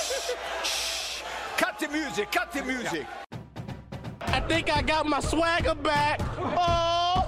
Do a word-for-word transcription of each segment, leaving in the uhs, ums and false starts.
Shh. Cut the music, cut the music. I think I got my swagger back. Oh,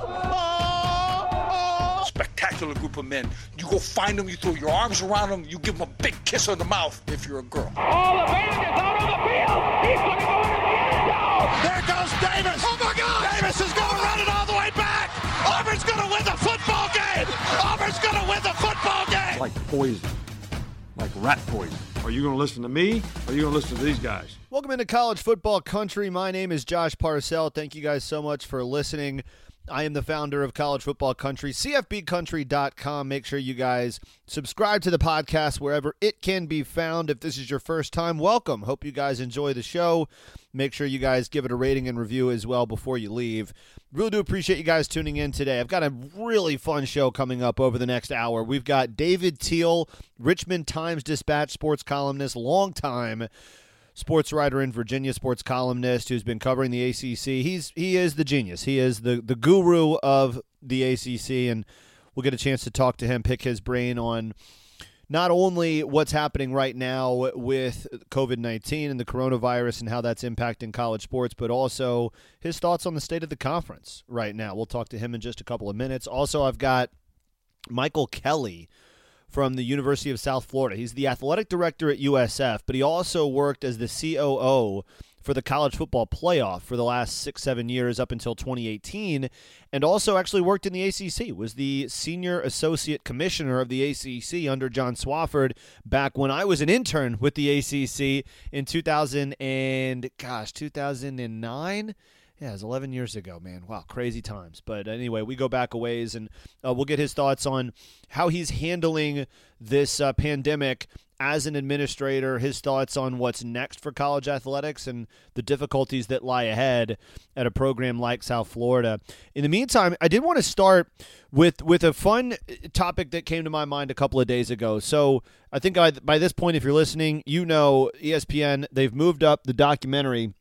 oh, oh. Spectacular group of men. You go find them, you throw your arms around them, you give them a big kiss on the mouth if you're a girl. Oh, the man is out on the field. He's going to go into the end zone. There goes Davis. Oh, my God. Davis is going to run it all the way back. Auburn's going to win the football game. Auburn's going to win the football game. Like poison. Like rat poison. Are you going to listen to me, or are you going to listen to these guys? Welcome into College Football Country. My name is Josh Parcell. Thank you guys so much for listening. I am the founder of College Football Country, C F B country dot com. Make sure you guys subscribe to the podcast wherever it can be found. If this is your first time, welcome. Hope you guys enjoy the show. Make sure you guys give it a rating and review as well before you leave. Really do appreciate you guys tuning in today. I've got a really fun show coming up over the next hour. We've got David Teel, Richmond Times-Dispatch sports columnist, longtime sports writer in Virginia, sports columnist who's been covering the A C C. He's he is the genius. He is the, the guru of the A C C, and we'll get a chance to talk to him, pick his brain on not only what's happening right now with covid nineteen and the coronavirus and how that's impacting college sports, but also his thoughts on the state of the conference right now. We'll talk to him in just a couple of minutes. Also, I've got Michael Kelly from the University of South Florida. He's the athletic director at U S F, but he also worked as the C O O for the college football playoff for the last six, seven years up until twenty eighteen, and also actually worked in the A C C, was the senior associate commissioner of the A C C under John Swofford back when I was an intern with the A C C in two thousand and, gosh, two thousand nine? Yeah, it was eleven years ago, man. Wow, crazy times. But anyway, we go back a ways, and uh, we'll get his thoughts on how he's handling this uh, pandemic as an administrator, his thoughts on what's next for college athletics and the difficulties that lie ahead at a program like South Florida. In the meantime, I did want to start with with a fun topic that came to my mind a couple of days ago. So I think I, by this point, if you're listening, you know E S P N, they've moved up the documentary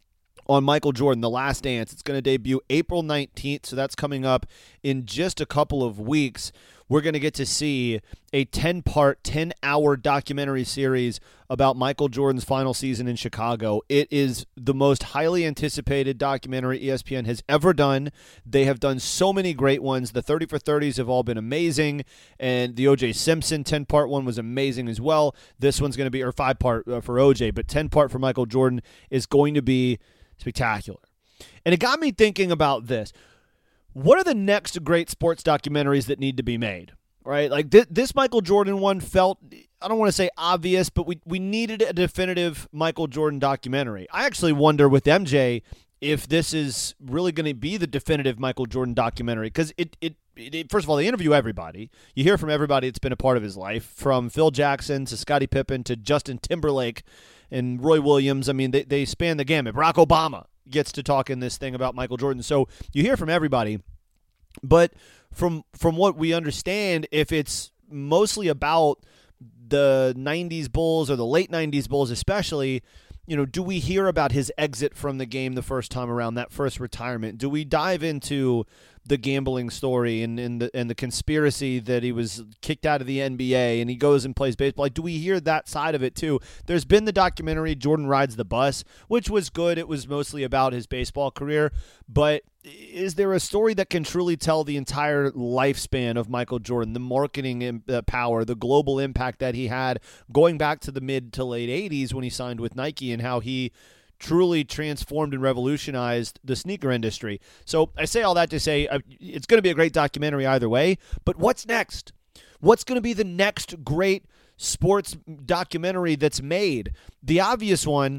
on Michael Jordan, The Last Dance. It's going to debut April nineteenth, so that's coming up in just a couple of weeks. We're going to get to see a ten-part, ten-hour documentary series about Michael Jordan's final season in Chicago. It is the most highly anticipated documentary E S P N has ever done. They have done so many great ones. The thirty for thirties have all been amazing, and the O J Simpson ten-part one was amazing as well. This one's going to be, or five-part uh, for O J, but ten-part for Michael Jordan is going to be spectacular. And it got me thinking about this. What are the next great sports documentaries that need to be made? Right? Like th- this Michael Jordan one felt, I don't want to say obvious, but we, we needed a definitive Michael Jordan documentary. I actually wonder with M J if this is really going to be the definitive Michael Jordan documentary, because it, it, it, first of all, they interview everybody. You hear from everybody that's been a part of his life, from Phil Jackson to Scottie Pippen to Justin Timberlake and Roy Williams. I mean, they, they span the gamut. Barack Obama gets to talk in this thing about Michael Jordan. So you hear from everybody. But from from what we understand, if it's mostly about the nineties Bulls or the late nineties Bulls especially, you know, do we hear about his exit from the game the first time around, that first retirement? Do we dive into the gambling story and, and, the, and the conspiracy that he was kicked out of the N B A and he goes and plays baseball? Like, do we hear that side of it too? There's been the documentary Jordan Rides the Bus, which was good. It was mostly about his baseball career. But is there a story that can truly tell the entire lifespan of Michael Jordan, the marketing power, the global impact that he had going back to the mid to late eighties when he signed with Nike, and how he truly transformed and revolutionized the sneaker industry? So I say all that to say uh, it's going to be a great documentary either way, but what's next? What's going to be the next great sports documentary that's made? The obvious one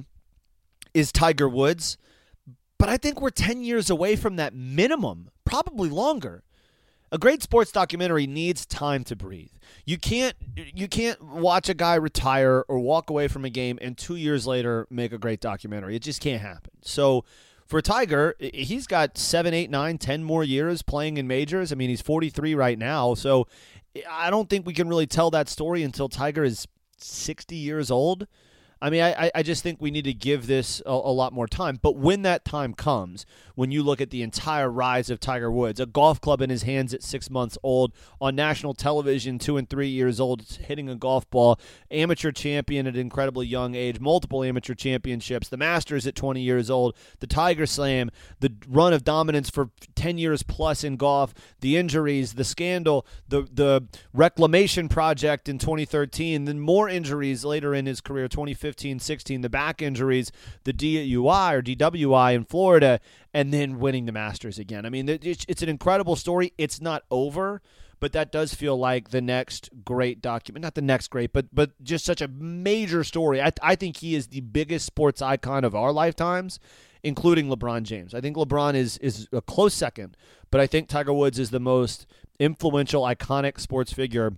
is Tiger Woods, but I think we're ten years away from that minimum, probably longer. A great sports documentary needs time to breathe. You can't you can't watch a guy retire or walk away from a game and two years later make a great documentary. It just can't happen. So for Tiger, he's got seven, eight, nine, ten more years playing in majors. I mean, he's forty-three right now. So I don't think we can really tell that story until Tiger is sixty years old. I mean, I, I just think we need to give this a, a lot more time. But when that time comes, when you look at the entire rise of Tiger Woods, a golf club in his hands at six months old, on national television, two and three years old, hitting a golf ball, amateur champion at an incredibly young age, multiple amateur championships, the Masters at twenty years old, the Tiger Slam, the run of dominance for ten years plus in golf, the injuries, the scandal, the the reclamation project in twenty thirteen, then more injuries later in his career, twenty fifteen, sixteen, the back injuries, the D U I or D W I in Florida, and then winning the Masters again. I mean, it's an incredible story. It's not over, but that does feel like the next great document. Not the next great, but but just such a major story. I, I think he is the biggest sports icon of our lifetimes, including LeBron James. I think LeBron is is a close second, but I think Tiger Woods is the most influential, iconic sports figure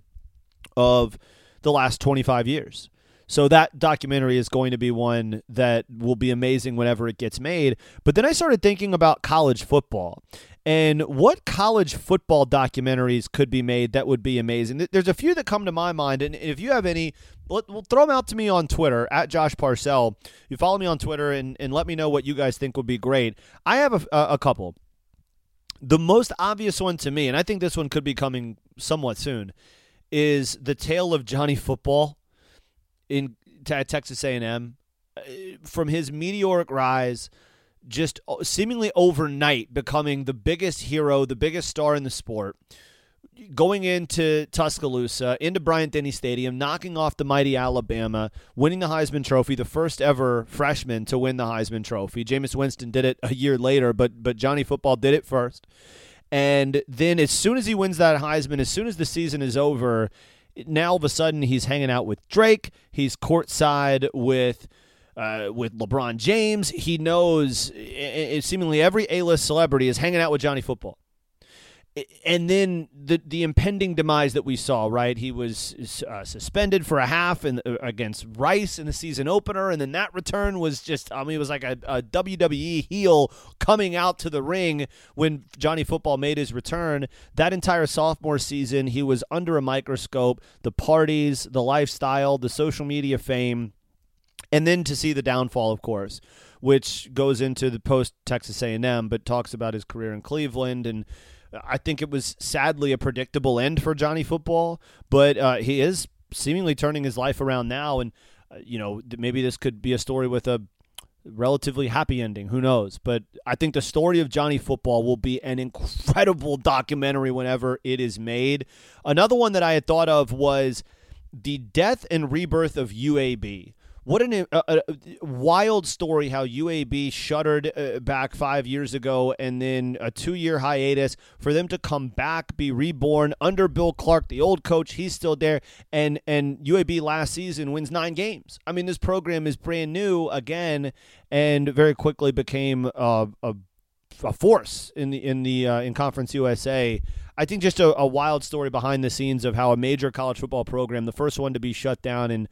of the last twenty-five years. So that documentary is going to be one that will be amazing whenever it gets made. But then I started thinking about college football and what college football documentaries could be made that would be amazing. There's a few that come to my mind, and if you have any, we'll throw them out to me on Twitter, at Josh Parcell. You follow me on Twitter and, and let me know what you guys think would be great. I have a, a couple. The most obvious one to me, and I think this one could be coming somewhat soon, is the tale of Johnny Football in at Texas A and M. From his meteoric rise, just seemingly overnight becoming the biggest hero, the biggest star in the sport, going into Tuscaloosa, into Bryant-Denny Stadium, knocking off the mighty Alabama, winning the Heisman Trophy, the first ever freshman to win the Heisman Trophy. Jameis Winston did it a year later, but but Johnny Football did it first. And then as soon as he wins that Heisman, as soon as the season is over, now all of a sudden he's hanging out with Drake. He's courtside with uh, with LeBron James. He knows uh, seemingly every A-list celebrity is hanging out with Johnny Football. And then the the impending demise that we saw, right? He was uh, suspended for a half in, uh, against Rice in the season opener, and then that return was just, I mean, it was like a, a W W E heel coming out to the ring when Johnny Football made his return. That entire sophomore season, he was under a microscope, the parties, the lifestyle, the social media fame, and then to see the downfall, of course, which goes into the post-Texas A and M, but talks about his career in Cleveland. And I think it was sadly a predictable end for Johnny Football, but uh, he is seemingly turning his life around now. And, uh, you know, maybe this could be a story with a relatively happy ending. Who knows? But I think the story of Johnny Football will be an incredible documentary whenever it is made. Another one that I had thought of was the death and rebirth of U A B. What an, a, a wild story how U A B shuttered uh, back five years ago, and then a two-year hiatus for them to come back, be reborn under Bill Clark, the old coach. He's still there, and and U A B last season wins nine games. I mean, this program is brand new again, and very quickly became uh, a a force in the in the uh, in Conference U S A. I think just a, a wild story behind the scenes of how a major college football program, the first one to be shut down in.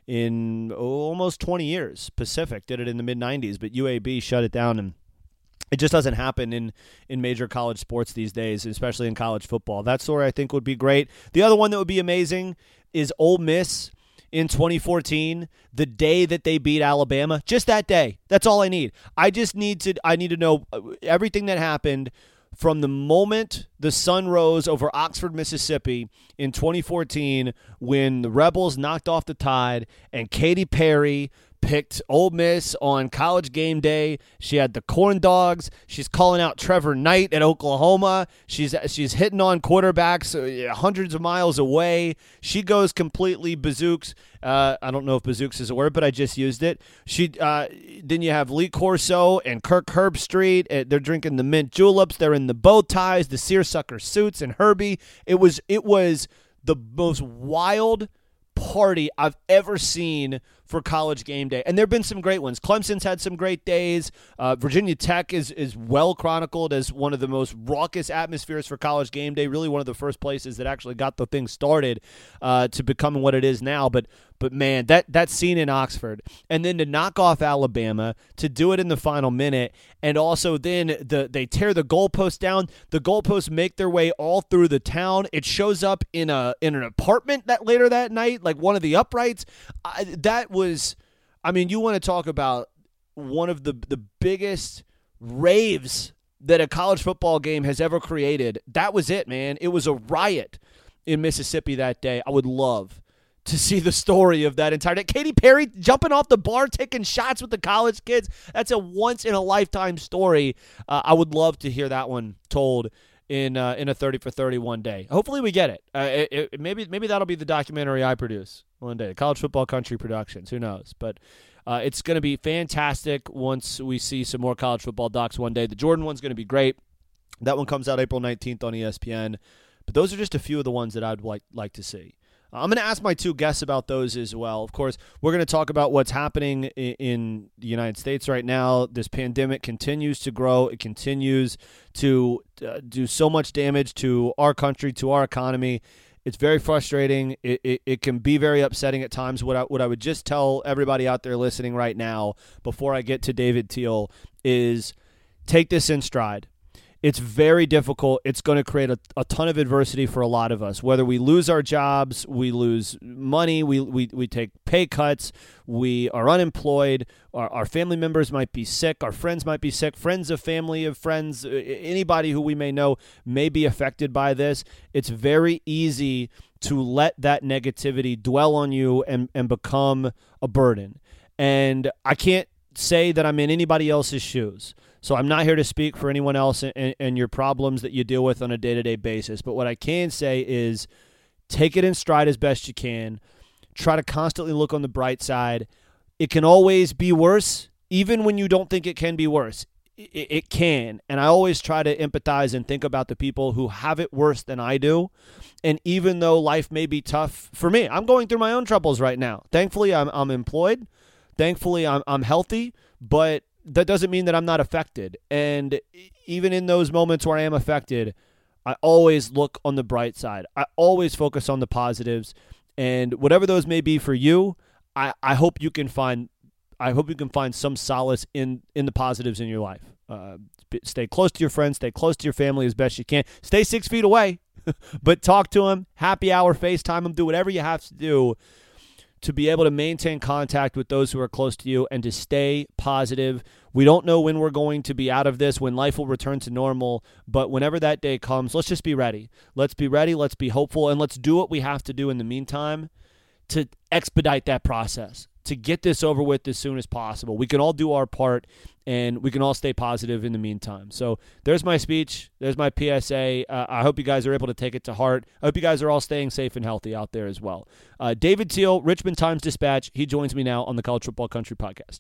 in almost twenty years. Pacific did it in the mid nineties, but U A B shut it down, and it just doesn't happen in, in major college sports these days, especially in college football. That story I think would be great. The other one that would be amazing is Ole Miss in twenty fourteen, the day that they beat Alabama. Just that day. That's all I need. I just need to I need to know everything that happened from the moment the sun rose over Oxford, Mississippi in twenty fourteen, when the Rebels knocked off the Tide and Katy Perry picked Ole Miss on College Game Day. She had the corn dogs. She's calling out Trevor Knight at Oklahoma. She's she's hitting on quarterbacks hundreds of miles away. She goes completely bazooks. Uh, I don't know if bazooks is a word, but I just used it. She uh, then you have Lee Corso and Kirk Herbstreit. Uh, they're drinking the mint juleps. They're in the bow ties, the seersucker suits, and Herbie. It was it was the most wild party I've ever seen for College Game Day. And there have been some great ones. Clemson's had some great days. Uh, Virginia Tech is is well chronicled as one of the most raucous atmospheres for College Game Day, really one of the first places that actually got the thing started uh, to becoming what it is now. But But, man, that, that scene in Oxford, and then to knock off Alabama, to do it in the final minute, and also then the they tear the goalposts down. The goalposts make their way all through the town. It shows up in a in an apartment that later that night, like one of the uprights. I, that was I mean, you want to talk about one of the the biggest raves that a college football game has ever created. That was it, man. It was a riot in Mississippi that day. I would love to see the story of that entire day. Katy Perry jumping off the bar, taking shots with the college kids. That's a once-in-a-lifetime story. Uh, I would love to hear that one told in uh, in a thirty for thirty one day. Hopefully we get it. Uh, it, it. Maybe maybe that'll be the documentary I produce one day. College Football Country Productions. Who knows? But uh, it's going to be fantastic once we see some more college football docs one day. The Jordan one's going to be great. That one comes out April nineteenth on E S P N. But those are just a few of the ones that I'd like like to see. I'm going to ask my two guests about those as well. Of course, we're going to talk about what's happening in, in the United States right now. This pandemic continues to grow. It continues to uh, do so much damage to our country, to our economy. It's very frustrating. It, it, it can be very upsetting at times. What I, what I would just tell everybody out there listening right now before I get to David Teel is take this in stride. It's very difficult. It's going to create a, a ton of adversity for a lot of us. Whether we lose our jobs, we lose money, we we, we take pay cuts, we are unemployed, our, our family members might be sick, our friends might be sick, friends of family of friends, anybody who we may know may be affected by this. It's very easy to let that negativity dwell on you and, and become a burden. And I can't say that I'm in anybody else's shoes. So I'm not here to speak for anyone else and, and your problems that you deal with on a day-to-day basis. But what I can say is take it in stride as best you can. Try to constantly look on the bright side. It can always be worse, even when you don't think it can be worse. It, it can. And I always try to empathize and think about the people who have it worse than I do. And even though life may be tough for me, I'm going through my own troubles right now. Thankfully, I'm I'm employed. Thankfully, I'm I'm healthy. But that doesn't mean that I'm not affected. And even in those moments where I am affected, I always look on the bright side. I always focus on the positives. And whatever those may be for you, I, I hope you can find I hope you can find some solace in, in the positives in your life. Uh, stay close to your friends, stay close to your family as best you can. Stay six feet away, but talk to them, happy hour, FaceTime them, do whatever you have to do to be able to maintain contact with those who are close to you and to stay positive. We don't know when we're going to be out of this, when life will return to normal, but whenever that day comes, let's just be ready. Let's be ready, let's be hopeful, and let's do what we have to do in the meantime to expedite that process, to get this over with as soon as possible. We can all do our part, and we can all stay positive in the meantime. So there's my speech. There's my P S A. Uh, I hope you guys are able to take it to heart. I hope you guys are all staying safe and healthy out there as well. Uh, David Teel, Richmond Times-Dispatch. He joins me now on the College Football Country podcast.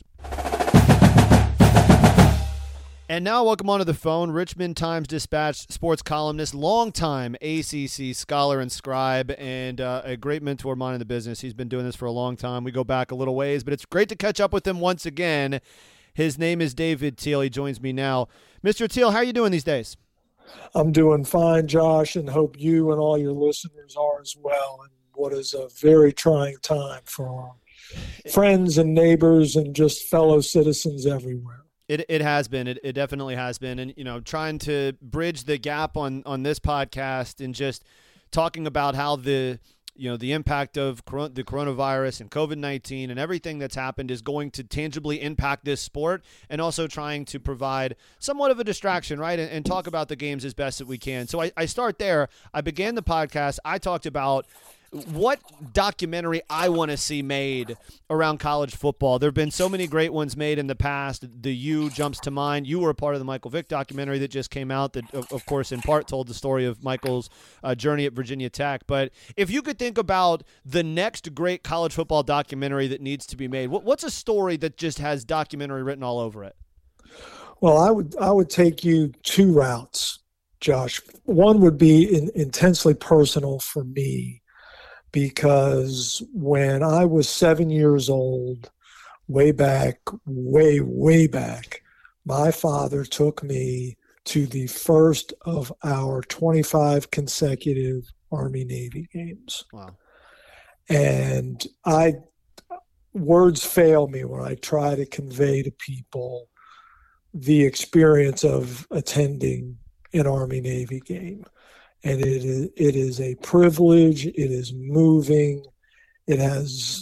And now welcome onto the phone, Richmond Times-Dispatch sports columnist, longtime A C C scholar and scribe, and uh, a great mentor of mine in the business. He's been doing this for a long time. We go back a little ways, but it's great to catch up with him once again. His name is David Teel. He joins me now. Mister Teel, how are you doing these days? I'm doing fine, Josh, and hope you and all your listeners are as well in what is a very trying time for our friends and neighbors and just fellow citizens everywhere. It it has been. It it definitely has been. And, you know, trying to bridge the gap on, on this podcast and just talking about how the, you know, the impact of coron- the coronavirus and COVID nineteen and everything that's happened is going to tangibly impact this sport, and also trying to provide somewhat of a distraction, right, and, and talk about the games as best that we can. So I, I start there. I began the podcast. I talked about what documentary I want to see made around college football. There have been so many great ones made in the past. The U jumps to mind. You were a part of the Michael Vick documentary that just came out that, of, of course, in part told the story of Michael's uh, journey at Virginia Tech. But if you could think about the next great college football documentary that needs to be made, what, what's a story that just has documentary written all over it? Well, I would I would take you two routes, Josh. One would be in, intensely personal for me, because when I was seven years old, way back, way, way back, my father took me to the first of our twenty-five consecutive Army-Navy games. Wow. And I, words fail me when I try to convey to people the experience of attending an Army-Navy game. And it is, it is a privilege. It is moving. It has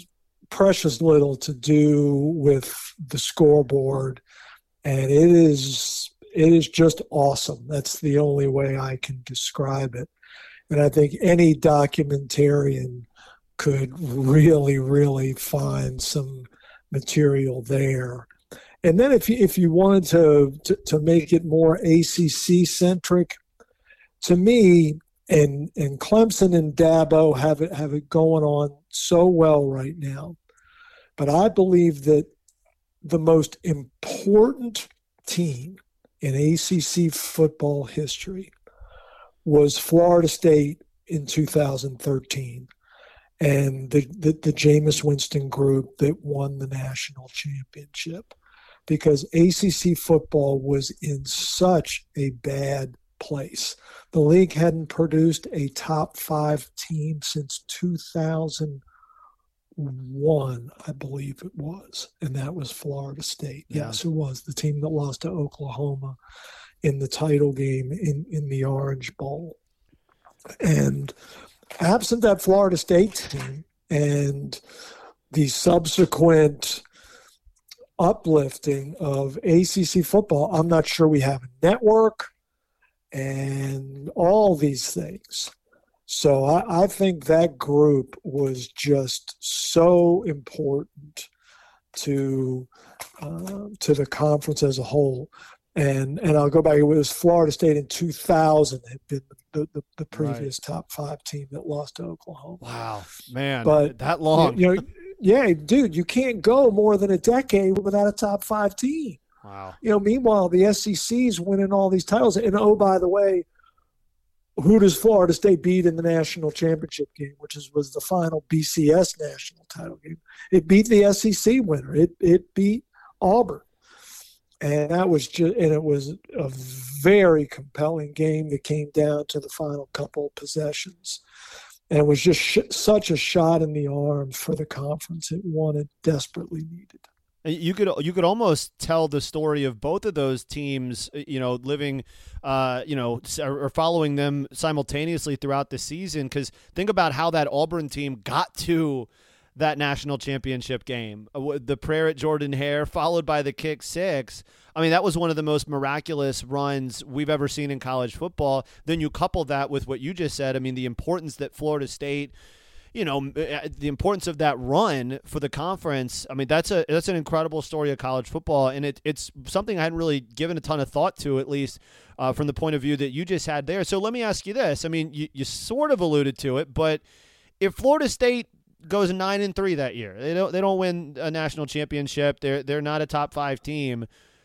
precious little to do with the scoreboard, and it is it is just awesome. That's the only way I can describe it. And I think any documentarian could really, really find some material there. And then if you, if you wanted to, to, to make it more A C C-centric, to me, and, and Clemson and Dabo have it, have it going on so well right now. But I believe that the most important team in A C C football history was Florida State in two thousand thirteen, and the, the, the Jameis Winston group that won the national championship, because A C C football was in such a bad place. The league hadn't produced a top five team since two thousand one, I believe it was, and that was Florida State. Yeah. Yes, it was the team that lost to Oklahoma in the title game in, in the Orange Bowl. And absent that Florida State team and the subsequent uplifting of A C C football, I'm not sure we have a network and all these things. So I, I think that group was just so important to uh, to the conference as a whole. And and I'll go back. It was Florida State in two thousand had been the, the, the previous right. top five team that lost to Oklahoma. Wow, man, but that long. You know, yeah, dude, you can't go more than a decade without a top five team. Wow. You know, meanwhile, the S E C's winning all these titles. And oh, by the way, who does Florida State beat in the national championship game, which is, was the final B C S national title game? It beat the S E C winner. It it beat Auburn, and that was just and it was a very compelling game that came down to the final couple of possessions, and it was just sh- such a shot in the arm for the conference. It wanted desperately needed. You could you could almost tell the story of both of those teams, you know, living, uh, you know, or following them simultaneously throughout the season. Because think about how that Auburn team got to that national championship game. The prayer at Jordan-Hare, followed by the kick six. I mean, that was one of the most miraculous runs we've ever seen in college football. Then you couple that with what you just said. I mean, the importance that Florida State, you know, the importance of that run for the conference. I mean, that's a that's an incredible story of college football, and it, it's something I hadn't really given a ton of thought to, at least uh, from the point of view that you just had there. So let me ask you this. I mean, you, you sort of alluded to it, but if Florida State goes nine and three that year, they don't they don't win a national championship, they're they're not a top five team.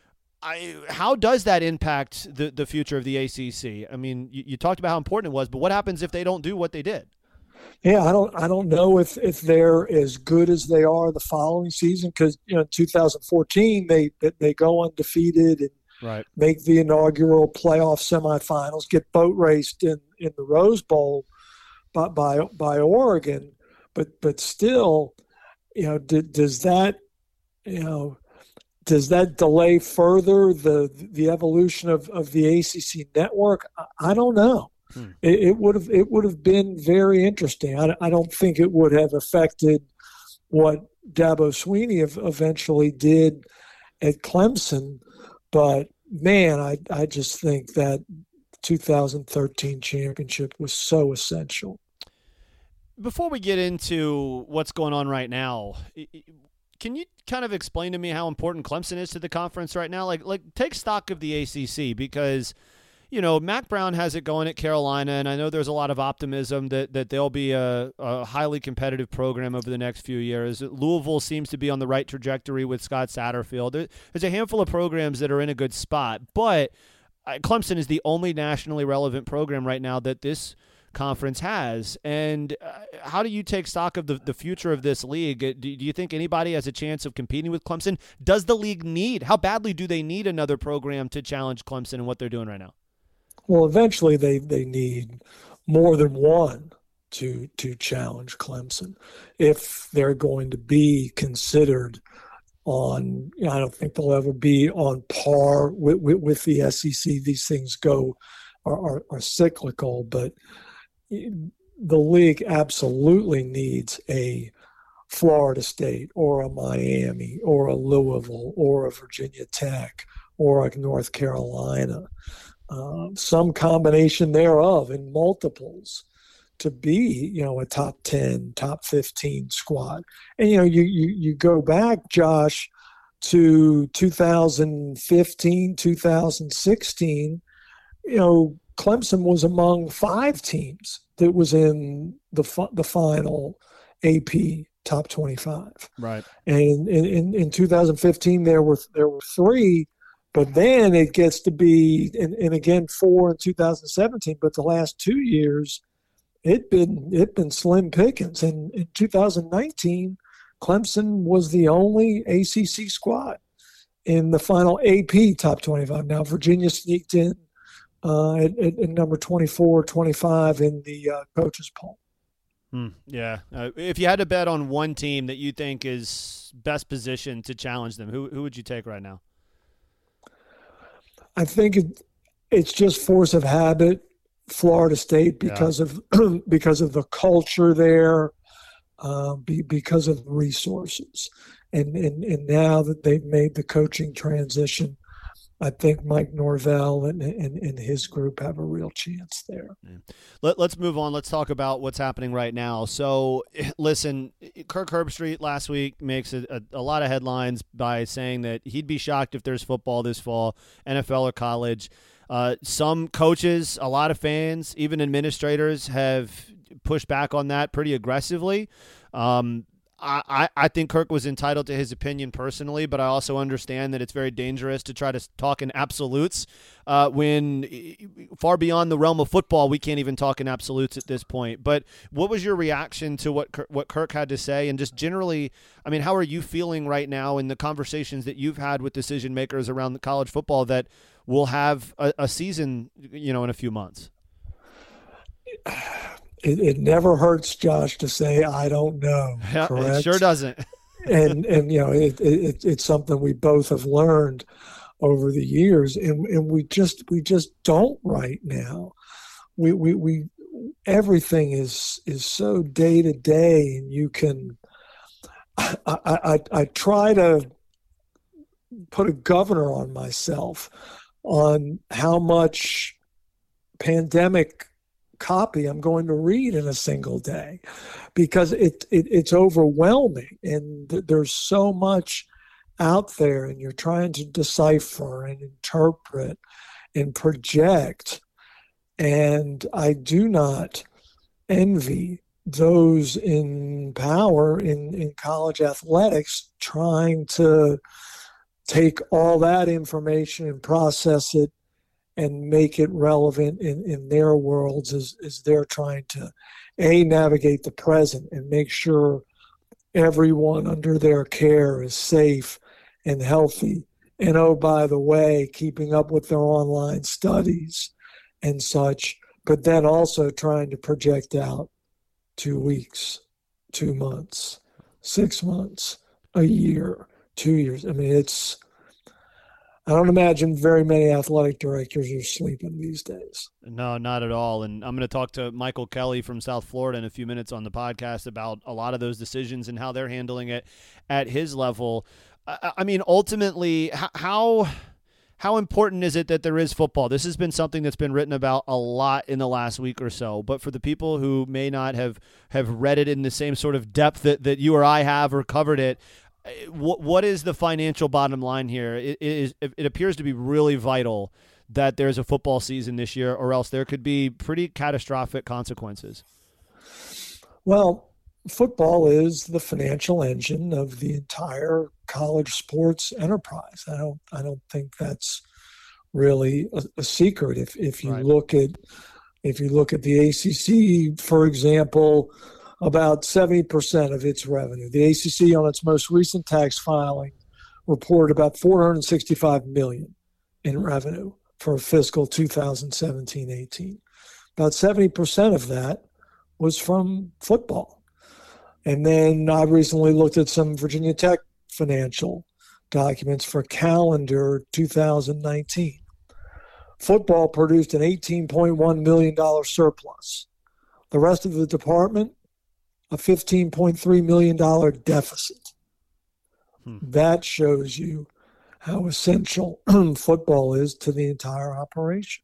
I, how does that impact the, the future of the A C C? I mean, you, you talked about how important it was, but what happens if they don't do what they did? Yeah, I don't I don't know if, if they're as good as they are the following season, because, you know, in two thousand fourteen they they go undefeated and right. make the inaugural playoff semifinals, get boat raced in, in the Rose Bowl by by, by Oregon, but but still, you know, d- does that you know does that delay further the the evolution of, of the A C C network? I, I don't know. Hmm. It, it would have it would have been very interesting. I, I don't think it would have affected what Dabo Swinney eventually did at Clemson, but man, I I just think that two thousand thirteen championship was so essential. Before we get into what's going on right now, can you kind of explain to me how important Clemson is to the conference right now? Like like take stock of the A C C, because you know, Mack Brown has it going at Carolina, and I know there's a lot of optimism that, that they'll be a, a highly competitive program over the next few years. Louisville seems to be on the right trajectory with Scott Satterfield. There, there's a handful of programs that are in a good spot, but Clemson is the only nationally relevant program right now that this conference has. And uh, how do you take stock of the, the future of this league? Do, do you think anybody has a chance of competing with Clemson? Does the league need, how badly do they need another program to challenge Clemson and what they're doing right now? Well, eventually they, they need more than one to to challenge Clemson if they're going to be considered on. You know, I don't think they'll ever be on par with, with, with the S E C. These things go are, are, are cyclical, but the league absolutely needs a Florida State or a Miami or a Louisville or a Virginia Tech or a North Carolina, uh, some combination thereof in multiples to be, you know, a top ten, top fifteen squad. And, you know, you, you, you go back, Josh, to two thousand fifteen, two thousand sixteen, you know, Clemson was among five teams that was in the the final A P top twenty-five. Right. And in, in, in two thousand fifteen, there were there were three, but then it gets to be, and, and again, four in two thousand seventeen, but the last two years, it been it been slim pickings. And in two thousand nineteen, Clemson was the only A C C squad in the final A P top twenty-five. Now, Virginia sneaked in uh, at, at, at number twenty-four, twenty-five in the uh, coaches poll. Hmm, yeah. Uh, if you had to bet on one team that you think is best positioned to challenge them, who who would you take right now? I think it, it's just force of habit, Florida State, because yeah. of because of the culture there, uh, be, because of resources, and, and and now that they've made the coaching transition, I think Mike Norvell and, and, and his group have a real chance there. Yeah. Let, let's move on. Let's talk about what's happening right now. So, listen, Kirk Herbstreit last week makes a, a, a lot of headlines by saying that he'd be shocked if there's football this fall, N F L or college. Uh, some coaches, a lot of fans, even administrators have pushed back on that pretty aggressively. Um, I, I think Kirk was entitled to his opinion personally, but I also understand that it's very dangerous to try to talk in absolutes uh, when far beyond the realm of football, we can't even talk in absolutes at this point. But what was your reaction to what Kirk, what Kirk had to say? And just generally, I mean, how are you feeling right now in the conversations that you've had with decision makers around the college football that will have a, a season, you know, in a few months? It, it never hurts, Josh, to say, I don't know. Yeah, correct? It sure doesn't. and, and you know, it, it, it's something we both have learned over the years, and, and we just we just don't right now. We, we, we everything is is so day to day, and you can I, I, I, I try to put a governor on myself on how much pandemic copy I'm going to read in a single day, because it, it it's overwhelming, and th- there's so much out there, and you're trying to decipher and interpret and project. And I do not envy those in power in, in college athletics trying to take all that information and process it and make it relevant in, in their worlds as, as they're trying to, A, navigate the present and make sure everyone under their care is safe and healthy. And, oh, by the way, keeping up with their online studies and such, but then also trying to project out two weeks, two months, six months, a year, two years. I mean, it's – I don't imagine very many athletic directors are sleeping these days. No, not at all. And I'm going to talk to Michael Kelly from South Florida in a few minutes on the podcast about a lot of those decisions and how they're handling it at his level. I, I mean, ultimately, how how important is it that there is football? This has been something that's been written about a lot in the last week or so. But for the people who may not have, have read it in the same sort of depth that, that you or I have or covered it, What what is the financial bottom line here? It, it, is, it appears to be really vital that there's a football season this year, or else there could be pretty catastrophic consequences. Well, football is the financial engine of the entire college sports enterprise. I don't I don't think that's really a, a secret. If if you Right. look at if you look at the A C C, for example, about seventy percent of its revenue. The A C C, on its most recent tax filing, reported about four hundred sixty-five million dollars in revenue for fiscal two thousand seventeen eighteen. About seventy percent of that was from football. And then I recently looked at some Virginia Tech financial documents for calendar two thousand nineteen. Football produced an eighteen point one million dollars surplus. The rest of the department, a fifteen point three million dollars deficit. Hmm. That shows you how essential football is to the entire operation.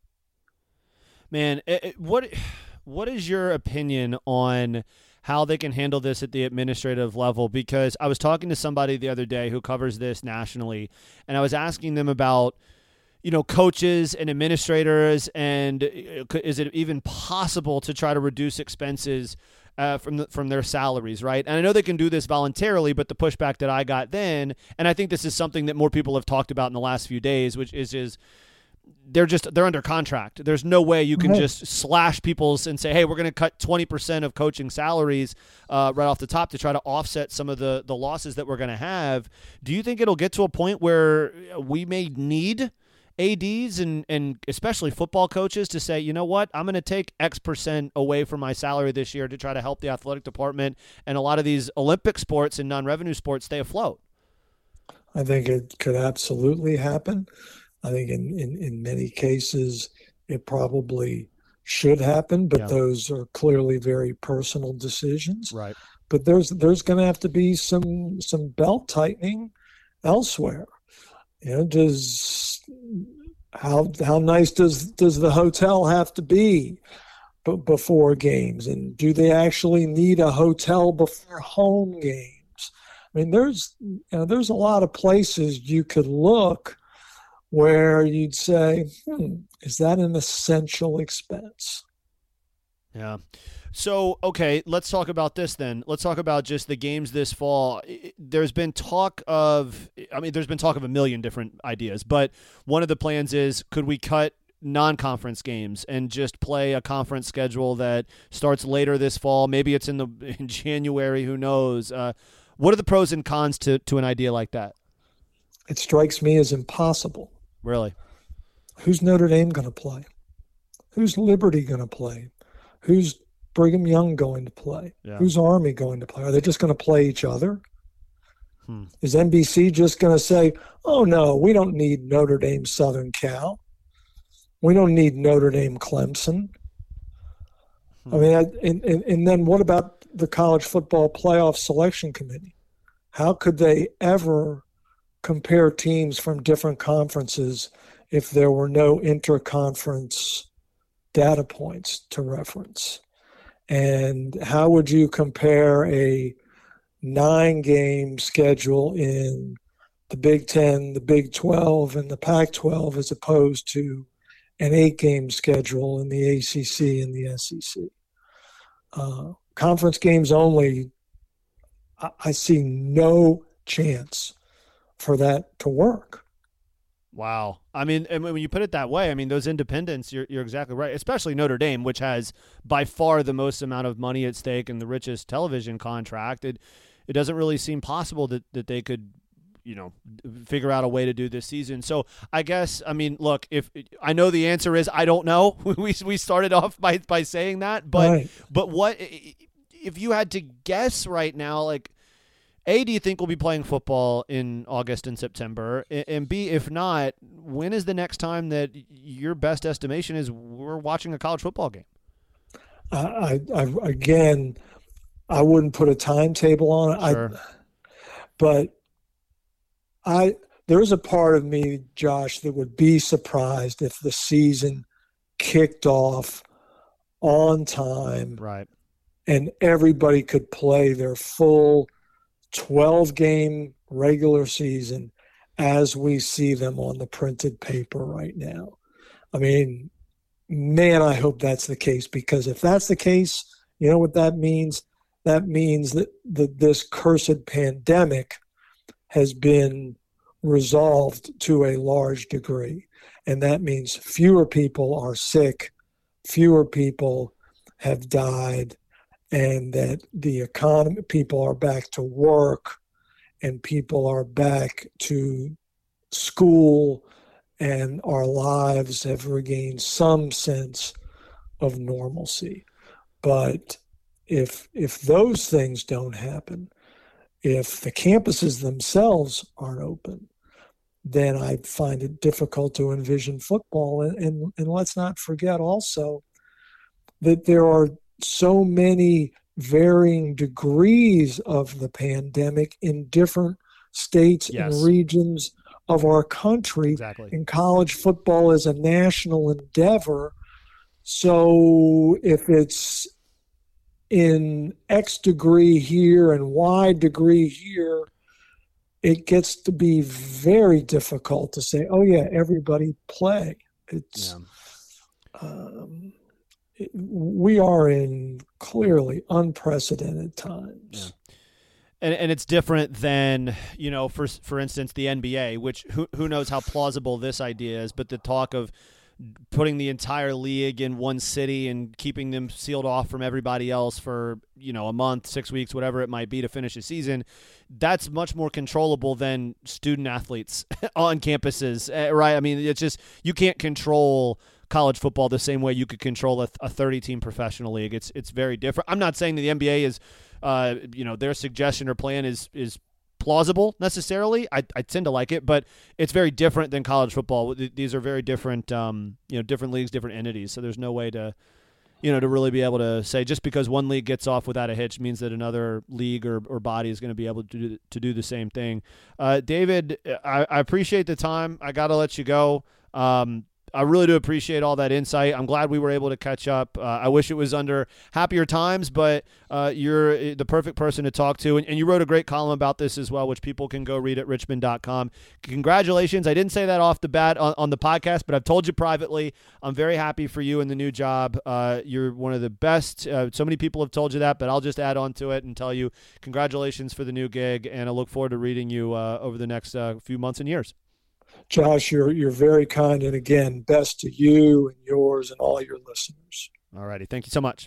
Man, it, what what is your opinion on how they can handle this at the administrative level? Because I was talking to somebody the other day who covers this nationally, and I was asking them about, you know, coaches and administrators, and is it even possible to try to reduce expenses uh, from the, from their salaries, right? And I know they can do this voluntarily, but the pushback that I got then, and I think this is something that more people have talked about in the last few days, which is is they're just they're under contract. There's no way you can just slash people's and say, hey, we're going to cut twenty percent of coaching salaries uh, right off the top to try to offset some of the the losses that we're going to have. Do you think it'll get to a point where we may need A Ds and, and especially football coaches to say, you know what, I'm going to take X percent away from my salary this year to try to help the athletic department and a lot of these Olympic sports and non-revenue sports stay afloat? I think it could absolutely happen. I think in, in, in many cases it probably should happen, but yeah. those are clearly very personal decisions. Right. But there's there's going to have to be some some belt tightening elsewhere. You know, does how how nice does does the hotel have to be b- before games, and do they actually need a hotel before home games? I mean, there's you know, there's a lot of places you could look where you'd say, hmm, is that an essential expense? Yeah. So, okay, let's talk about this then. Let's talk about just the games this fall. There's been talk of, I mean, there's been talk of a million different ideas, but one of the plans is, could we cut non-conference games and just play a conference schedule that starts later this fall? Maybe it's in the in January, who knows? Uh, what are the pros and cons to, to an idea like that? It strikes me as impossible. Really? Who's Notre Dame going to play? Who's Liberty going to play? Who's Brigham Young going to play? Yeah. Who's Army going to play? Are they just going to play each other? Hmm. Is N B C just going to say, oh, no, we don't need Notre Dame Southern Cal. We don't need Notre Dame Clemson. Hmm. I mean, I, and, and, and then what about the College Football Playoff Selection Committee? How could they ever compare teams from different conferences if there were no interconference data points to reference? And how would you compare a nine-game schedule in the Big Ten, the Big twelve, and the Pac twelve as opposed to an eight-game schedule in the A C C and the S E C? Uh, conference games only, I, I see no chance for that to work. Wow. I mean, and when you put it that way, I mean, those independents, you're you're exactly right, especially Notre Dame, which has by far the most amount of money at stake and the richest television contract. It it doesn't really seem possible that, that they could, you know, figure out a way to do this season. So I guess, I mean, look, if I know the answer is I don't know. we we started off by, by saying that, but right. but what if you had to guess right now, like, A, do you think we'll be playing football in August and September? And B, if not, when is the next time that your best estimation is we're watching a college football game? I, I, I again, I wouldn't put a timetable on it. Sure. I, but I there's a part of me, Josh, that would be surprised if the season kicked off on time, right, and everybody could play their full twelve-game regular season as we see them on the printed paper right now. I mean, man, I hope that's the case, because if that's the case, you know what that means? That means that, that this cursed pandemic has been resolved to a large degree. And that means fewer people are sick, fewer people have died, and that the economy, people are back to work, and people are back to school, and our lives have regained some sense of normalcy. But if if those things don't happen, if the campuses themselves aren't open, then I find it difficult to envision football. And, and, and let's not forget also that there are so many varying degrees of the pandemic in different states Yes. and regions of our country. Exactly. And college football is a national endeavor. So if it's in X degree here and Y degree here, it gets to be very difficult to say, oh, yeah, everybody play. It's yeah. um, it, we are in clearly unprecedented times. Yeah. And, and it's different than, you know, for for instance, the N B A, which who who knows how plausible this idea is, but the talk of putting the entire league in one city and keeping them sealed off from everybody else for, you know, a month, six weeks, whatever it might be to finish a season, that's much more controllable than student athletes on campuses, right? I mean, it's just, you can't control college football the same way you could control a thirty-team professional league. It's it's very different. I'm not saying that the N B A is, uh, you know, their suggestion or plan is is plausible necessarily. I, I tend to like it, but it's very different than college football. These are very different, um, you know, different leagues, different entities. So there's no way to, you know, to really be able to say just because one league gets off without a hitch means that another league or, or body is going to be able to do, to do the same thing. Uh, David, I, I appreciate the time. I got to let you go. Um, I really do appreciate all that insight. I'm glad we were able to catch up. Uh, I wish it was under happier times, but uh, you're the perfect person to talk to. And, and you wrote a great column about this as well, which people can go read at richmond dot com. Congratulations. I didn't say that off the bat on, on the podcast, but I've told you privately, I'm very happy for you in the new job. Uh, you're one of the best. Uh, so many people have told you that, but I'll just add on to it and tell you congratulations for the new gig, and I look forward to reading you uh, over the next uh, few months and years. Josh, you're you're very kind, and again, best to you and yours and all your listeners. All righty. Thank you so much.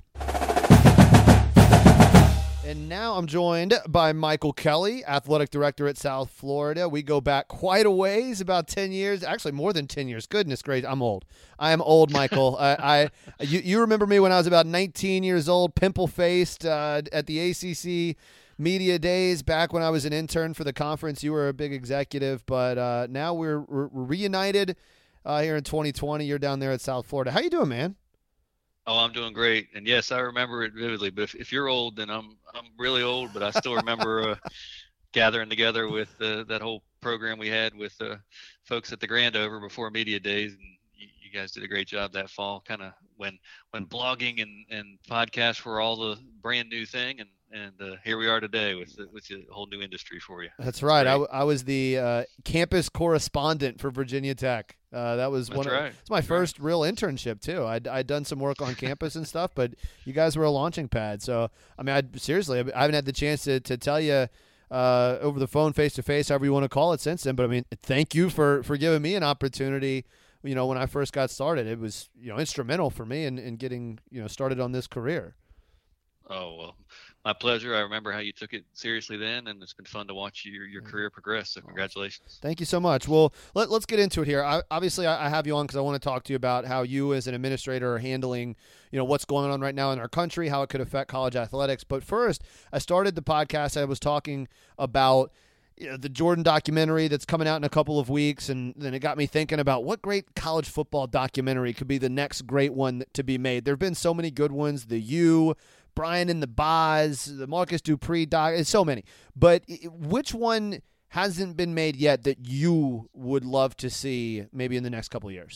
And now I'm joined by Michael Kelly, athletic director at South Florida. We go back quite a ways, about ten years, actually more than ten years. Goodness gracious, I'm old. I am old, Michael. I, I you, you remember me when I was about nineteen years old, pimple-faced uh, at the A C C media days back when I was an intern for the conference. You were a big executive, but uh, now we're, we're reunited uh, here in twenty twenty. You're down there at South Florida. How you doing, man? Oh, I'm doing great. And yes, I remember it vividly, but if, if you're old, then I'm, I'm really old, but I still remember uh, gathering together with uh, that whole program we had with uh, folks at the Grandover before media days. And you, you guys did a great job that fall, kind of when, when blogging and, and podcasts were all the brand new thing. And, And uh, here we are today with with a whole new industry for you. That's right. I, I was the uh, campus correspondent for Virginia Tech. Uh, that was That's one. right. Of, it's my That's first right. real internship too. I'd I'd done some work on campus and stuff, but you guys were a launching pad. So I mean, I seriously, I haven't had the chance to to tell you uh, over the phone, face to face, however you want to call it, since then. But I mean, thank you for for giving me an opportunity. You know, when I first got started, it was you know instrumental for me in, in getting you know started on this career. Oh, well, my pleasure. I remember how you took it seriously then, and it's been fun to watch your, your career progress, so congratulations. Thank you so much. Well, let, let's get into it here. I, obviously, I, I have you on because I want to talk to you about how you as an administrator are handling, you know, what's going on right now in our country, how it could affect college athletics. But first, I started the podcast. I was talking about you know, the Jordan documentary that's coming out in a couple of weeks, and then it got me thinking about what great college football documentary could be the next great one to be made. There have been so many good ones, the U, Brian and the Boz, the Marcus Dupree doc, so many. But which one hasn't been made yet that you would love to see maybe in the next couple of years?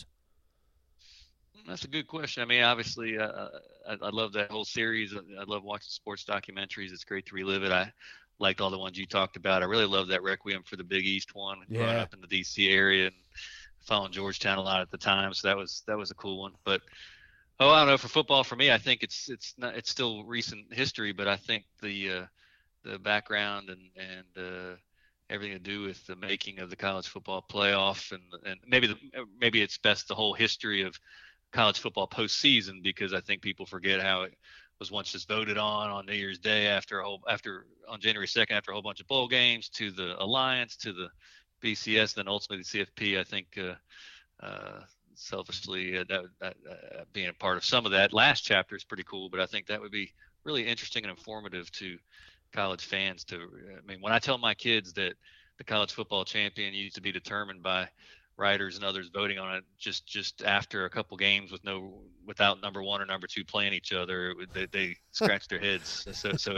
That's a good question. I mean, obviously, uh, I, I love that whole series. I love watching sports documentaries. It's great to relive it. I liked all the ones you talked about. I really love that Requiem for the Big East one. Yeah. Growing up in the D C area and following Georgetown a lot at the time, so that was that was a cool one. But oh, I don't know. For football, for me, I think it's it's not it's still recent history, but I think the uh, the background and and uh, everything to do with the making of the college football playoff, and and maybe the maybe it's best the whole history of college football postseason, because I think people forget how it was once just voted on on New Year's Day after a whole after on January second after a whole bunch of bowl games, to the Alliance, to the B C S, then ultimately the C F P. I think. Uh, uh, selfishly uh, that, that uh, being a part of some of that last chapter is pretty cool, but I think that would be really interesting and informative to college fans. To I mean, when I tell my kids that the college football champion used to be determined by writers and others voting on it just just after a couple games with no without number one or number two playing each other. They, they scratched their heads. So so,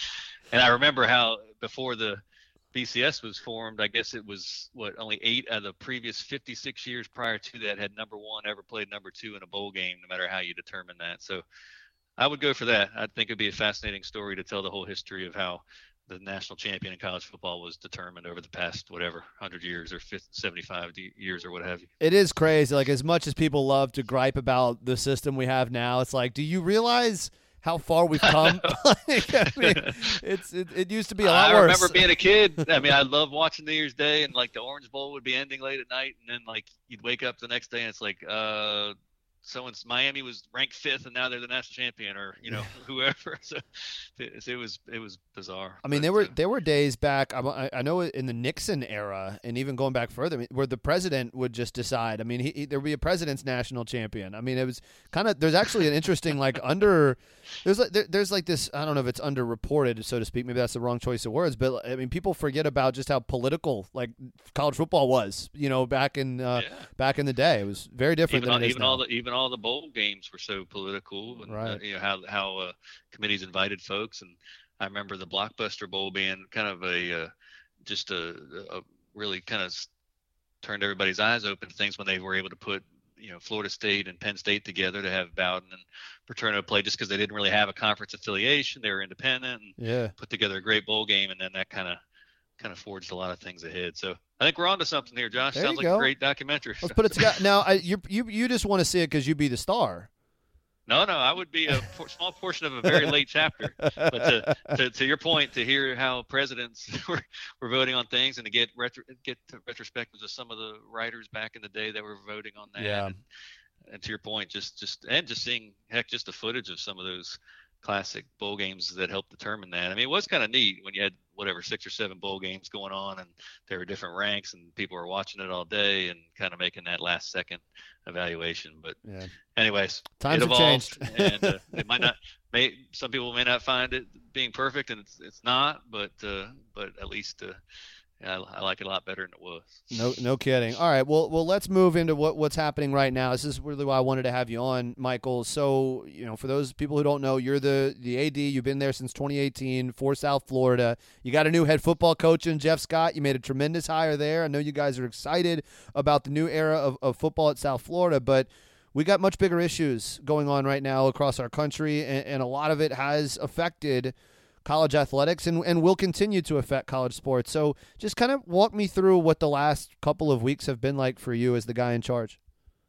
and I remember how before the B C S was formed, I guess it was what only eight out of the previous fifty-six years prior to that had number one ever played number two in a bowl game, no matter how you determine that. So I would go for that. I think it'd be a fascinating story to tell the whole history of how the national champion in college football was determined over the past whatever one hundred years or seventy-five years or what have you. It is crazy. Like, as much as people love to gripe about the system we have now, it's like, do you realize how far we've come? like, I mean, it's it, it used to be a lot I worse. I remember being a kid. I mean, I loved watching New Year's Day, and like the Orange Bowl would be ending late at night, and then like you'd wake up the next day and it's like, uh, someone's Miami was ranked fifth and now they're the national champion, or you know whoever. So it, it was it was bizarre. I mean, but, there were uh, there were days back. I, I know in the Nixon era, and even going back further, where the president would just decide. I mean, he, he, there would be a president's national champion. I mean, it was kind of. There's actually an interesting like under. There's like there, there's like this. I don't know if it's underreported, so to speak. Maybe that's the wrong choice of words. But I mean, people forget about just how political like college football was. You know, back in uh, Yeah. back in the day, it was very different even, than all, it is even now. all the even all the bowl games were so political, and Right. uh, you know how how uh, committees invited folks. And I remember the Blockbuster Bowl being kind of a uh, just a, a really kind of turned everybody's eyes open to things when they were able to put you know Florida State and Penn State together to have Bowden and Paterno play, just because they didn't really have a conference affiliation. They were independent and Yeah. put together a great bowl game, and then that kind of kind of forged a lot of things ahead. So I think we're onto something here, Josh. There Sounds you like go. a great documentary. Let's put it together. Now, I, you you you just want to see it because you be the star. No, no, I would be a por- small portion of a very late chapter. But to, to, to your point, to hear how presidents were, were voting on things, and to get retro, get to retrospectives of some of the writers back in the day that were voting on that. Yeah. And, and to your point, just just and just seeing heck, just the footage of some of those classic bowl games that helped determine that. I mean, it was kind of neat when you had whatever six or seven bowl games going on, and there were different ranks, and people were watching it all day and kind of making that last second evaluation. But Yeah. anyways, Times it have evolved, changed. and uh, it might not. May some people may not find it being perfect, and it's it's not. But uh, but at least uh, yeah, I, I like it a lot better than it was. No, no kidding. All right, well, well, let's move into what, what's happening right now. This is really why I wanted to have you on, Michael. So, you know, for those people who don't know, you're the the A D. You've been there since twenty eighteen for South Florida. You got a new head football coach in Jeff Scott. You made a tremendous hire there. I know you guys are excited about the new era of, of football at South Florida, but we got much bigger issues going on right now across our country, and, and a lot of it has affected college athletics and, and will continue to affect college sports. So just kind of walk me through what the last couple of weeks have been like for you as the guy in charge.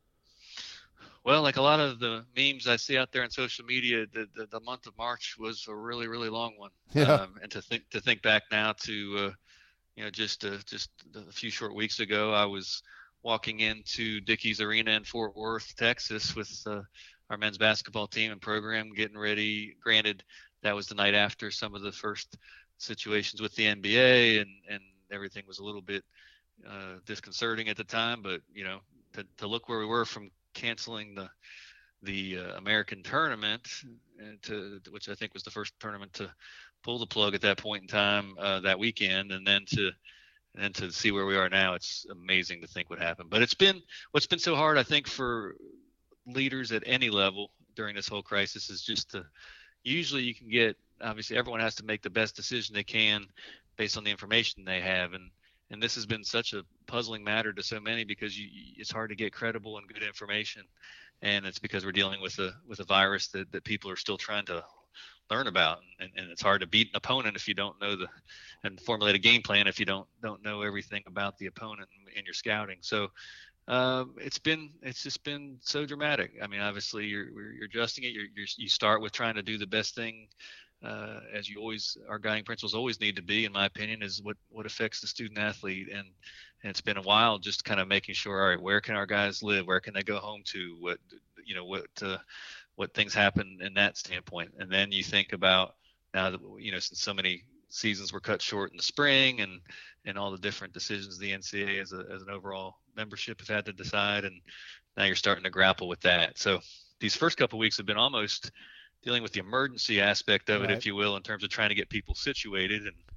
Well, like a lot of the memes I see out there on social media, the, the, the month of March was a really, really long one. Yeah. Um, and to think to think back now to, uh, you know, just uh, just a few short weeks ago, I was walking into Dickies Arena in Fort Worth, Texas, with uh, our men's basketball team and program getting ready. Granted, that was the night after some of the first situations with the N B A, and, and everything was a little bit uh, disconcerting at the time. But, you know, to, to look where we were from canceling the the uh, American tournament, and to which I think was the first tournament to pull the plug at that point in time uh, that weekend, and then to and then to see where we are now, it's amazing to think what happened. But it's been what's been so hard, I think, for leaders at any level during this whole crisis is just to usually you can get, obviously everyone has to make the best decision they can based on the information they have. And, and this has been such a puzzling matter to so many because you, it's hard to get credible and good information. And it's because we're dealing with a, with a virus that, that people are still trying to learn about. And, and it's hard to beat an opponent if you don't know the, and formulate a game plan if you don't, don't know everything about the opponent in your scouting. So, Um, it's been, it's just been so dramatic. I mean, obviously you're, you're adjusting it. You're, you're, you start with trying to do the best thing, uh, as you always, our guiding principles always need to be, in my opinion, is what, what affects the student athlete. And, and it's been a while just kind of making sure, all right, where can our guys live? Where can they go home to? What, you know, what, uh, what things happen in that standpoint. And then you think about now that, you know, since so many seasons were cut short in the spring, and, and all the different decisions the N C double A as, a, as an overall membership have had to decide, and now you're starting to grapple with that. So these first couple of weeks have been almost dealing with the emergency aspect of it, Right. if you will, in terms of trying to get people situated and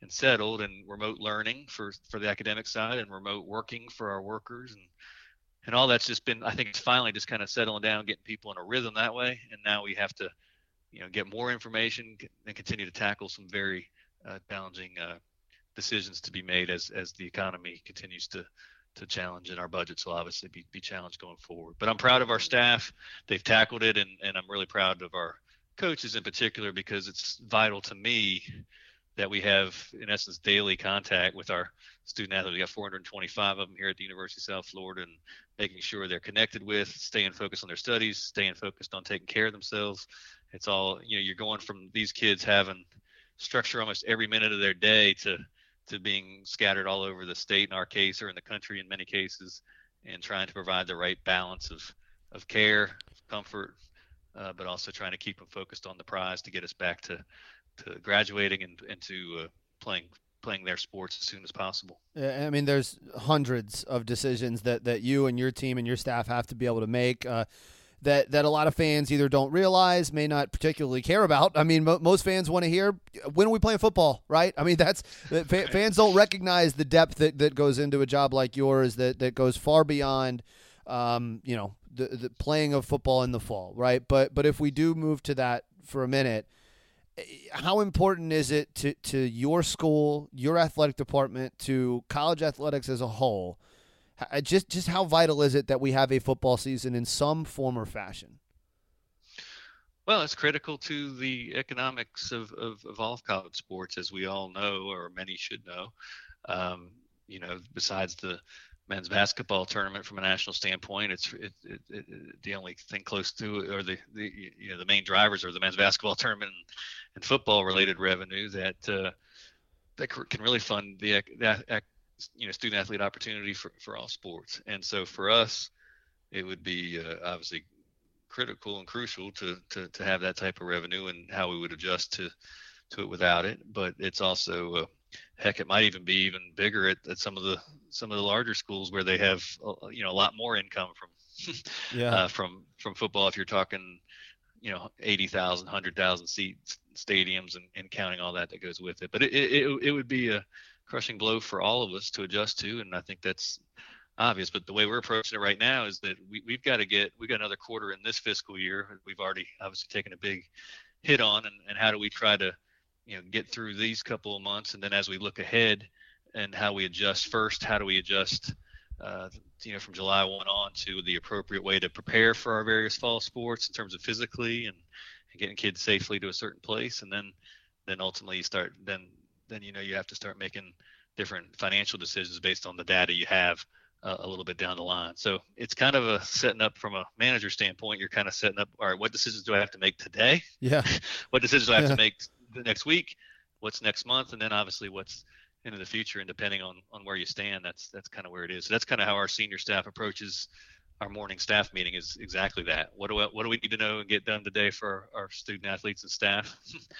and settled, and remote learning for for the academic side, and remote working for our workers, and and all that's just been, I think it's finally just kind of settling down, getting people in a rhythm that way. And now we have to, you know, get more information and continue to tackle some very uh, challenging uh, decisions to be made as as the economy continues to to challenge, and our budgets will obviously be, be challenged going forward. But I'm proud of our staff. They've tackled it, and, and I'm really proud of our coaches in particular, because it's vital to me that we have, in essence, daily contact with our student athletes. We got four hundred twenty-five of them here at the University of South Florida, and making sure they're connected with, staying focused on their studies, staying focused on taking care of themselves. It's all, you know, you're going from these kids having structure almost every minute of their day to to being scattered all over the state in our case, or in the country in many cases, and trying to provide the right balance of, of care, comfort, uh, but also trying to keep them focused on the prize to get us back to, to graduating and, and to uh, playing playing their sports as soon as possible. I mean, there's hundreds of decisions that, that you and your team and your staff have to be able to make uh, that, that a lot of fans either don't realize, may not particularly care about. I mean, mo- most fans want to hear, when are we playing football, right? I mean, that's fa- fans don't recognize the depth that, that goes into a job like yours that, that goes far beyond, um, you know, the, the playing of football in the fall, right? But but if we do move to that for a minute, how important is it to, to your school, your athletic department, to college athletics as a whole? Just just how vital is it that we have a football season in some form or fashion? Well, it's critical to the economics of, of, of all college sports, as we all know, or many should know. Um, you know, besides the men's basketball tournament from a national standpoint, it's it, it, it, the only thing close to it, or the, the you know the main drivers are the men's basketball tournament and, and football related revenue that uh, that can really fund the that you know student athlete opportunity for, for all sports. And so for us, it would be uh, obviously critical and crucial to, to to have that type of revenue, and how we would adjust to to it without it. But it's also uh, heck, it might even be even bigger at, at some of the some of the larger schools where they have uh, you know a lot more income from yeah. uh, from from football. If you're talking you know eighty thousand, one hundred thousand seat stadiums, and, and counting all that that goes with it. But it, it it would be a crushing blow for all of us to adjust to, and I think that's obvious. But the way we're approaching it right now is that we, we've got to get we got another quarter in this fiscal year. We've already obviously taken a big hit on, and, and how do we try to you know get through these couple of months, and then as we look ahead and how we adjust first, how do we adjust uh, you know from July first on to the appropriate way to prepare for our various fall sports in terms of physically and, and getting kids safely to a certain place, and then then ultimately you start then then you know you have to start making different financial decisions based on the data you have uh, a little bit down the line. So it's kind of a setting up from a manager standpoint. You're kind of setting up, all right, what decisions do I have to make today? Yeah. What decisions do I have yeah. to make the next week? What's next month? And then obviously what's into the future, and depending on, on where you stand, that's that's kind of where it is. So that's kind of how our senior staff approaches our morning staff meeting, is exactly that. What do I, what do we need to know and get done today for our, our student athletes and staff?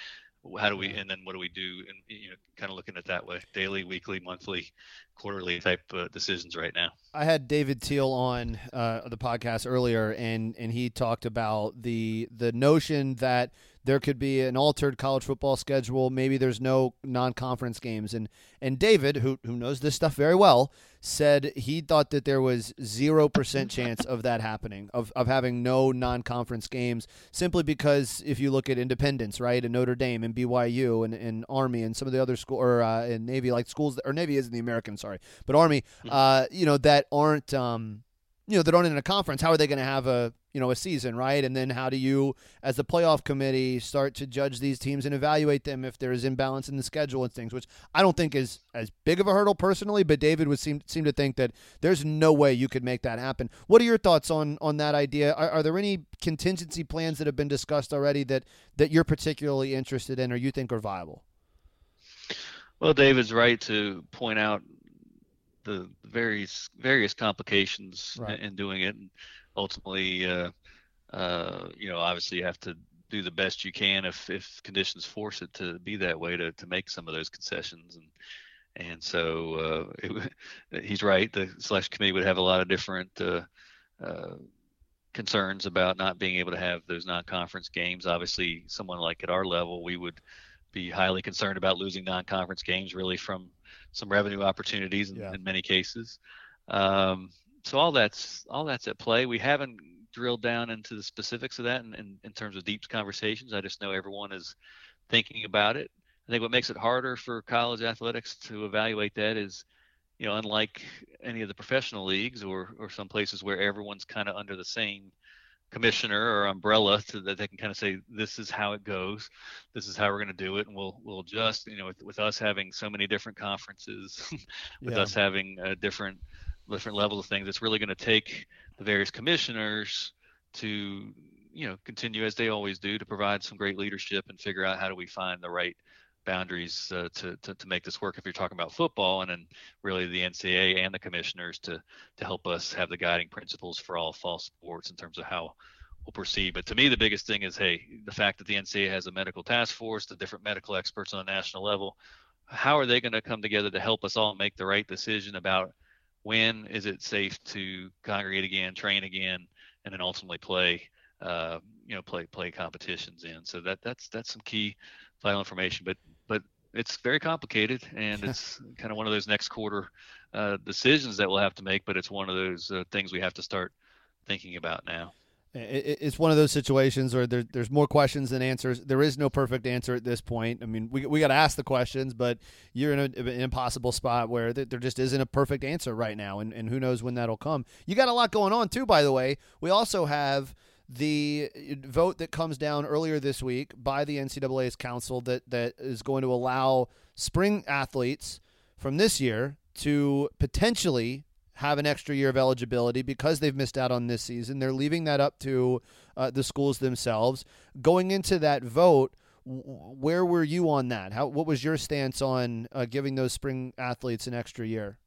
How do we, and then what do we do? And, you know, kind of looking at that way, daily, weekly, monthly, quarterly type uh, decisions right now. I had David Teal on uh, the podcast earlier, and, and he talked about the the notion that there could be an altered college football schedule. Maybe there's no non-conference games. And and David, who who knows this stuff very well, said he thought that there was zero percent chance of that happening, of, of having no non-conference games, simply because if you look at Independence, right, and Notre Dame and B Y U and, and Army and some of the other school or uh, and Navy, like schools, that, or Navy isn't the American, sorry, but Army, uh, you know, that aren't, um, you know, that aren't in a conference. How are they going to have a, you know, a season, right? And then how do you, as the playoff committee, start to judge these teams and evaluate them if there is imbalance in the schedule and things, which I don't think is as big of a hurdle personally, but David would seem seem to think that there's no way you could make that happen. What are your thoughts on on that idea? Are, are there any contingency plans that have been discussed already that that you're particularly interested in or you think are viable? Well, David's right to point out the various various complications right. in doing it. And ultimately, uh, uh, you know, obviously you have to do the best you can if, if conditions force it to be that way, to, to make some of those concessions. And and so uh, it, he's right. The selection committee would have a lot of different uh, uh, concerns about not being able to have those non-conference games. Obviously, someone like at our level, we would be highly concerned about losing non-conference games, really from some revenue opportunities in, Yeah. in many cases. Um, so all that's all that's at play. We haven't drilled down into the specifics of that in, in, in terms of deep conversations. I just know everyone is thinking about it. I think what makes it harder for college athletics to evaluate that is, you know, unlike any of the professional leagues or or some places where everyone's kind of under the same commissioner or umbrella, so that they can kind of say, this is how it goes, this is how we're going to do it, and we'll we'll adjust. You know, with, with us having so many different conferences, with Yeah. us having a different different levels of things, it's really going to take the various commissioners to, you know, continue as they always do to provide some great leadership and figure out how do we find the right boundaries uh, to, to to make this work if you're talking about football, and then really the N C double A and the commissioners to to help us have the guiding principles for all fall sports in terms of how we'll proceed. But to me, the biggest thing is, hey, the fact that the N C double A has a medical task force, the different medical experts on a national level, how are they going to come together to help us all make the right decision about when is it safe to congregate again, train again, and then ultimately play, uh, you know, play play competitions in. So that that's that's some key vital information. But but it's very complicated, and it's kind of one of those next quarter uh, decisions that we'll have to make. But it's one of those uh, things we have to start thinking about now. It's one of those situations where there, there's more questions than answers. There is no perfect answer at this point. I mean, we we got to ask the questions, but you're in a, an impossible spot where there just isn't a perfect answer right now, and, and who knows when that'll come. You got a lot going on, too, by the way. We also have the vote that comes down earlier this week by the N C double A's council that, that is going to allow spring athletes from this year to potentially have an extra year of eligibility because they've missed out on this season. They're leaving that up to uh, the schools themselves. Going into that vote, w- where were you on that? How what was your stance on uh, giving those spring athletes an extra year?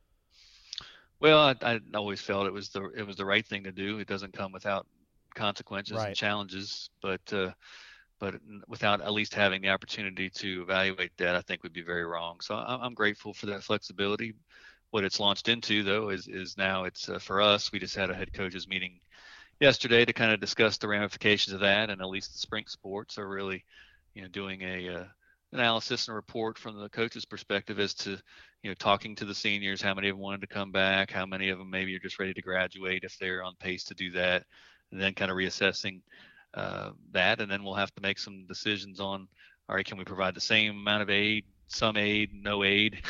Well, I, I always felt it was the it was the right thing to do. It doesn't come without consequences Right. and challenges, but uh, but without at least having the opportunity to evaluate that, I think would be very wrong. So I'm, I'm grateful for that flexibility. What it's launched into, though, is is now it's uh, for us. We just had a head coaches meeting yesterday to kind of discuss the ramifications of that, and at least the spring sports are really, you know, doing a uh, analysis and a report from the coaches' perspective as to, you know, talking to the seniors, how many of them wanted to come back, how many of them maybe are just ready to graduate if they're on pace to do that, and then kind of reassessing uh, that, and then we'll have to make some decisions on, all right, can we provide the same amount of aid, some aid, no aid,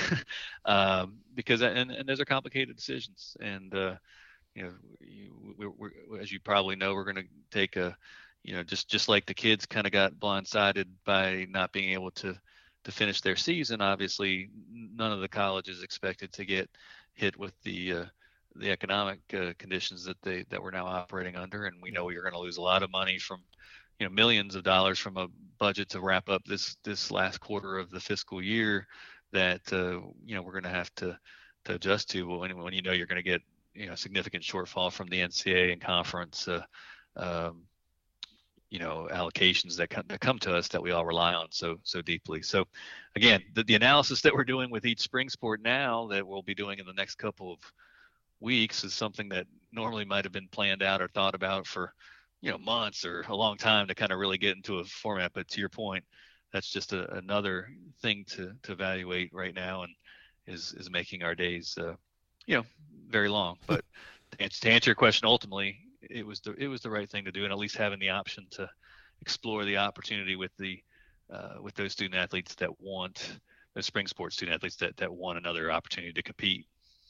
um, because and, and those are complicated decisions. And uh, you know, you, we're, we're, as you probably know, we're going to take a, you know, just just like the kids kind of got blindsided by not being able to to finish their season. Obviously, none of the colleges expected to get hit with the uh, the economic uh, conditions that they that we're now operating under, and we know we're going to lose a lot of money from, you know, millions of dollars from a budget to wrap up this this last quarter of the fiscal year that uh, you know, we're going to have to to adjust to when when you know you're going to get, you know, significant shortfall from the N C double A and conference uh, um, you know, allocations that come, that come to us that we all rely on so so deeply. So again, the, the analysis that we're doing with each spring sport now that we'll be doing in the next couple of weeks is something that normally might have been planned out or thought about for, you know, months or a long time to kind of really get into a format. But to your point, that's just a, another thing to, to evaluate right now, and is, is making our days, uh, you know, very long. But to answer, to answer your question, ultimately, it was the, it was the right thing to do, and at least having the option to explore the opportunity with the, uh, with those student athletes that want, the spring sports student athletes that, that want another opportunity to compete.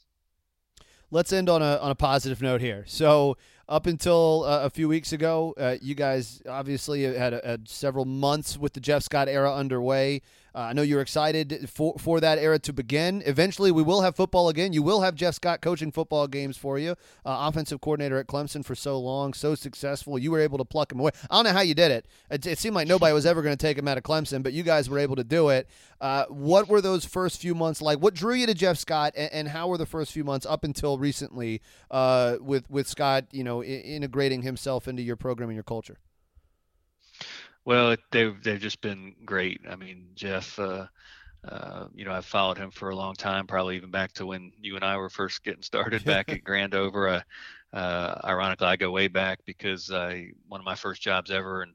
Let's end on a on a positive note here. So up until uh, a few weeks ago, uh, you guys obviously had, had several months with the Jeff Scott era underway. Uh, I know you're excited for, for that era to begin. Eventually, we will have football again. You will have Jeff Scott coaching football games for you. Uh, offensive coordinator at Clemson for so long, so successful. You were able to pluck him away. I don't know how you did it. It, it seemed like nobody was ever going to take him out of Clemson, but you guys were able to do it. Uh, what were those first few months like? What drew you to Jeff Scott, and, and how were the first few months up until recently uh, with with Scott, you know, I- integrating himself into your program and your culture? Well, they've they've just been great. I mean, Jeff, uh, uh, you know, I've followed him for a long time, probably even back to when you and I were first getting started back at Grandover. Uh, uh, ironically, I go way back because I one of my first jobs ever, and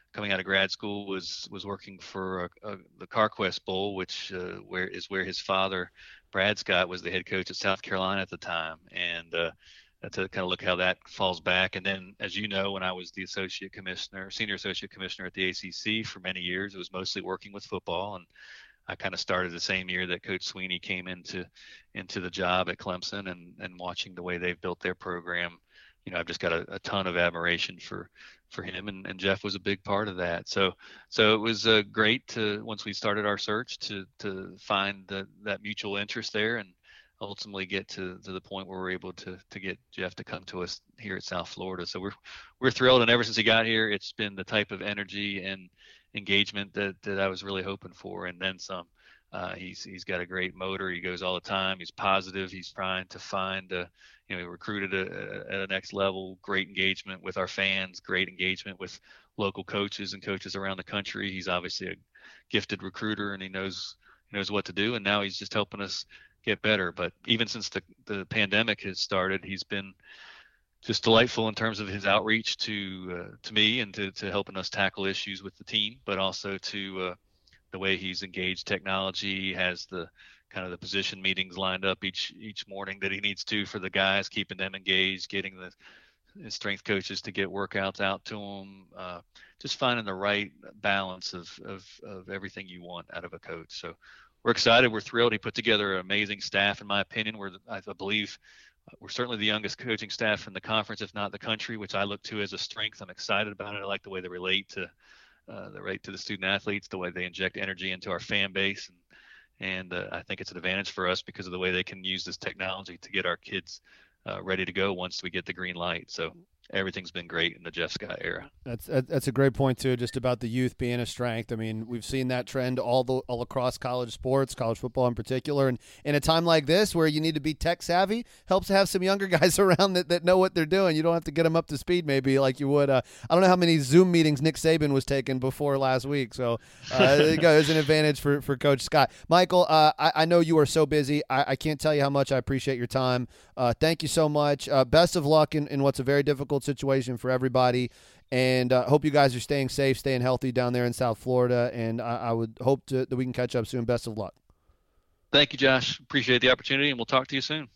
coming out of grad school was was working for a, a, the CarQuest Bowl, which uh, where is where his father, Brad Scott, was the head coach at South Carolina at the time, and uh, to kind of look how that falls back. And then, as you know, when I was the associate commissioner, senior associate commissioner at the A C C for many years, it was mostly working with football, and I kind of started the same year that Coach Sweeney came into into the job at Clemson, and and watching the way they've built their program. You know, I've just got a, a ton of admiration for, for him, and, and Jeff was a big part of that. So, so it was uh, great to, once we started our search, to to find the, that mutual interest there, and ultimately get to, to the point where we're able to to get Jeff to come to us here at South Florida. So we're we're thrilled, and ever since he got here, it's been the type of energy and engagement that, that I was really hoping for, and then some. Uh, he's he's got a great motor. He goes all the time. He's positive. He's trying to find, a, you know, he recruited a, a, at a next level. Great engagement with our fans. Great engagement with local coaches and coaches around the country. He's obviously a gifted recruiter, and he knows he knows what to do. And now he's just helping us get better. But even since the the pandemic has started, he's been just delightful in terms of his outreach to uh, to me and to to helping us tackle issues with the team, but also to uh, the way he's engaged technology, has the kind of the position meetings lined up each each morning that he needs to for the guys, keeping them engaged, getting the his strength coaches to get workouts out to them, uh, just finding the right balance of, of of everything you want out of a coach. So we're excited. We're thrilled. He put together an amazing staff, in my opinion. We're, I believe, we're certainly the youngest coaching staff in the conference, if not the country, which I look to as a strength. I'm excited about it. I like the way they relate to Uh, the right to the student athletes, the way they inject energy into our fan base. And, and uh, I think it's an advantage for us because of the way they can use this technology to get our kids uh, ready to go once we get the green light. So everything's been great in the Jeff Scott era. That's that's a great point too, just about the youth being a strength. I mean, we've seen that trend all the all across college sports, college football in particular. And in a time like this where you need to be tech savvy, helps to have some younger guys around that, that know what they're doing. You don't have to get them up to speed maybe like you would. Uh, I don't know how many Zoom meetings Nick Saban was taking before last week. So uh, there you go. There's an advantage for, for Coach Scott. Michael, uh, I, I know you are so busy. I, I can't tell you how much I appreciate your time. Uh, thank you so much. Uh, best of luck in, in what's a very difficult situation for everybody. And uh, hope you guys are staying safe, staying healthy down there in South Florida. And I, I would hope to, that we can catch up soon. Best of luck. Thank you, Josh. Appreciate the opportunity, and we'll talk to you soon.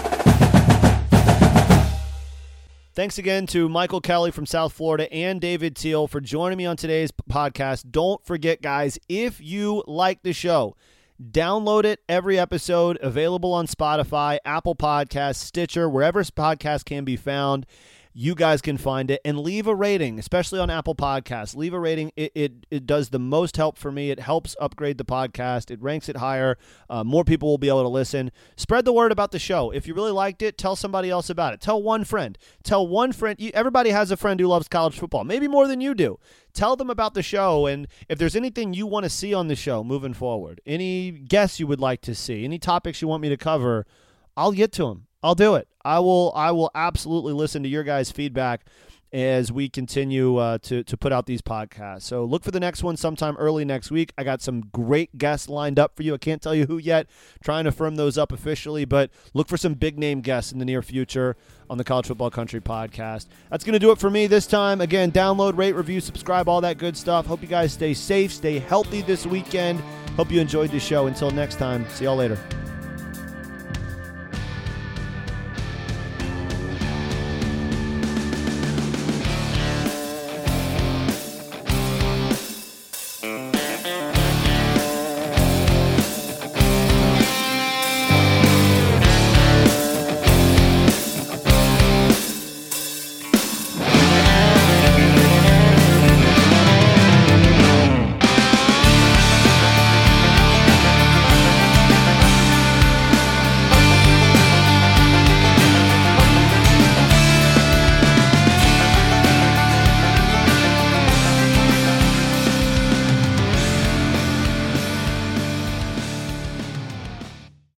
Thanks again to Michael Kelly from South Florida and David Teal for joining me on today's podcast. Don't forget, guys, if you like the show, download it. Every episode available on Spotify, Apple Podcasts, Stitcher, wherever podcasts can be found. You guys can find it, and leave a rating, especially on Apple Podcasts. Leave a rating. It it, it does the most help for me. It helps upgrade the podcast. It ranks it higher. Uh, more people will be able to listen. Spread the word about the show. If you really liked it, tell somebody else about it. Tell one friend. Tell one friend. You, everybody has a friend who loves college football, maybe more than you do. Tell them about the show, and if there's anything you want to see on the show moving forward, any guests you would like to see, any topics you want me to cover, I'll get to them. I'll do it. I will I will absolutely listen to your guys' feedback as we continue uh, to, to put out these podcasts. So look for the next one sometime early next week. I got some great guests lined up for you. I can't tell you who yet. Trying to firm those up officially, but look for some big-name guests in the near future on the College Football Country podcast. That's going to do it for me this time. Again, download, rate, review, subscribe, all that good stuff. Hope you guys stay safe, stay healthy this weekend. Hope you enjoyed the show. Until next time, see y'all later.